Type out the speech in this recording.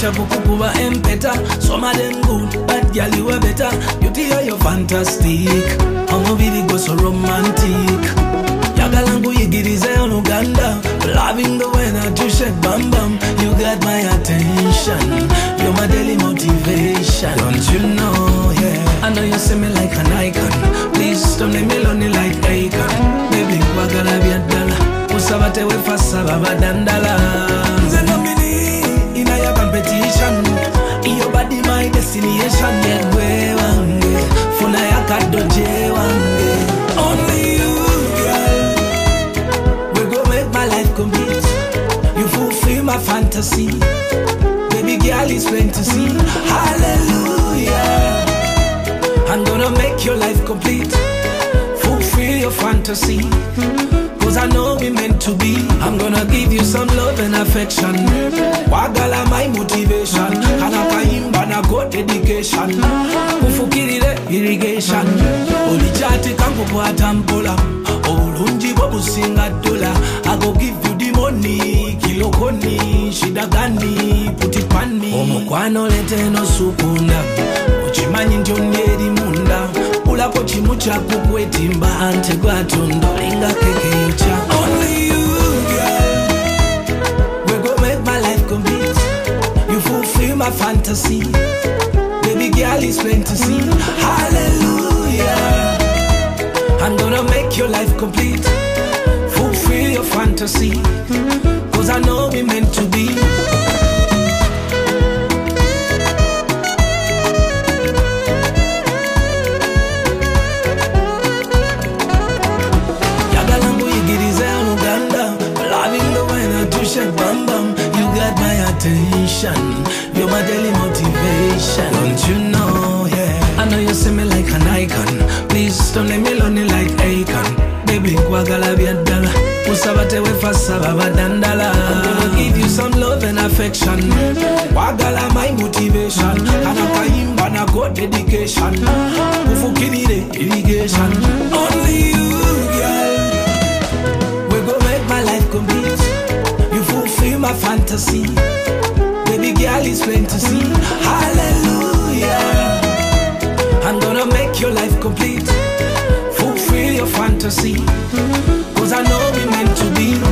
Manja kukuba empeta. Some of them good, but girl you are better. Beauty you're fantastic. I'ma be go so romantic. Yagalangu yigirize on Uganda. Loving the way that you shake bam bam. You got my attention. You're my daily motivation. Don't you know, yeah. I know you see me like an icon. Please don't leave me lonely like Akon. Baby, wagala biadala. Usabate we fasa baba dandala. Nze nomini in your competition. Your body my destination. Yegwe wange funa yakadoje wange. Only you, girl. We go make my life complete. You fulfill my fantasy. Baby girl, it's plain to see. Hallelujah. I'm gonna make your life complete. Fulfill your fantasy. Cause I know we meant to be. I'm gonna give you some love and affection. Wagala my motivation. Kanakaimba na go dedication. Ufukirire irrigation. Olichati kangu kwa tampola. Olunji bobu singa dola. I go give you the money. Kilokoni, shida gani, put it pan me. Omukwano lete no supunda. Uchimanyi njonyeri munda. Ula kochi mucha kukwetimba. Ante kwa tundo linga keke yocha. Only you, girl. We go make my life complete. You fulfill my fantasy. Baby girl, it's plain to see. Hallelujah. I'm gonna make your life complete. Fulfill your fantasy. Cause I know we meant to be. Yagalangu yigirize on Uganda. Loving the way that you shake bam bam. You got my attention. You're my daily motivation. Don't you know, yeah. I know you see me like an icon. Please don't let me lonely like Akon. Baby, wagala biadala. Usabate we fasa baba dandala. I'm gonna give you some love and affection. Wagala my motivation. Kanakaimba na go dedication. Ufukirire irrigation. Only you, girl. We go make my life complete. You fulfill my fantasy. Baby girl, it's plain to see. Hallelujah. I'm gonna make your life complete. Fulfill your fantasy. Cause I know we meant to be.